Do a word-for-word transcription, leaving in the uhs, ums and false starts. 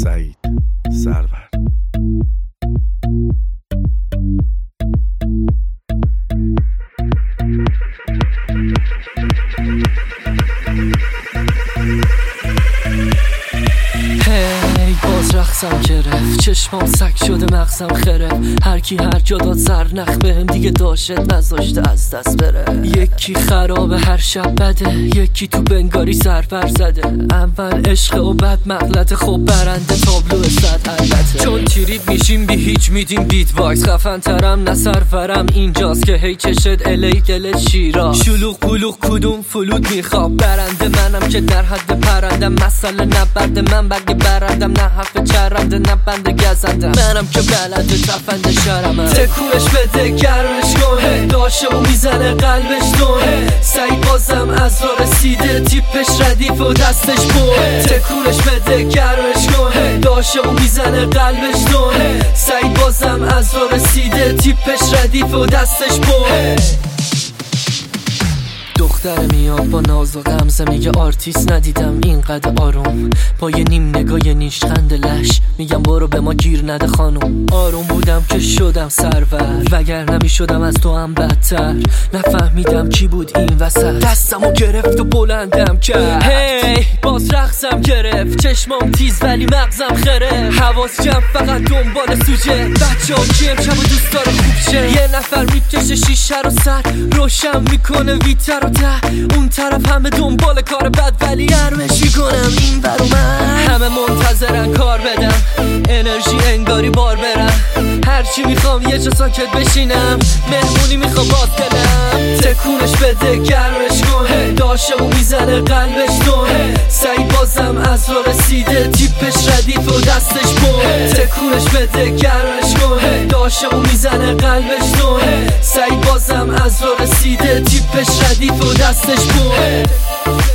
سعید سرور. هی باز رقصم گرفت، چشمام سگ شده مغزم خرف. هر کی هر جا داد زرنخ بهم دیگه داشت نذاشته از دست بره. یکی خرابه هر شب بده، یکی تو بنگاری سرور زده. اول عشق و بعد مغلطه، خب برنده تابلو صد البته. چون تیرید میشیم بی هیچ میدیم بیت واکس. خفن ترم نه سرورم اینجاست که هی چشد الی گل شیراز. شلوغ پلوغ کدوم فلود میخواب، برنده منم که در حد پرندم. مسئله نبرد من بگه برندم، نه حرف چرنده نه بنده گزنده. منم که بلده تفنده شرمم. تکونش بده گرمش کن، داشه و میزنه قلبش دون. سعید بازم از را رسیده، تیپش ردیف و دستش بود. تکونش بده گرمش کن، داشه و میزنه قلبش دون. سعید بازم از را رسیده، تیپش ردیف و دستش بود. دختر میاد با ناز و غمزه، میگه آرتیست ندیدم اینقدر آروم. با یه نیم نگاه یه نیشخند لش، میگم برو به ما گیر نده خانم. آروم بودم که شدم سرور، وگر نمی شدم از تو هم بدتر. نفهمیدم کی بود این وسط، دستمو گرفت و بلندم کرد. هی باز رقصم گرفت، چشمام تیز ولی مغزم خره. حواس جمع فقط دنبال سوژه، بچه ها کی امشب و دوست داره خوب شه. یه نفر میکشه شیشه رو سر، روشن میکنه ویتر و ته. اون طرف همه دنبال کار بد، ولی گرمش میکنم این برو من. همه منتظرن کار بدم، انرژی انگاری بار برم. هرچی میخوام یه جا ساکت بشینم، مهمونی میخوام باز دلم. تکونش بده گرمش کن، داشه و میزنه قلبش دون. سعید بازم از را رسیده، تیپش ردیف و دستش بود. تکونش بده گرمش کن، داشه و میزنه قلبش دون. سعید بازم از را رسیده، تیپش ردیف و دستش بود.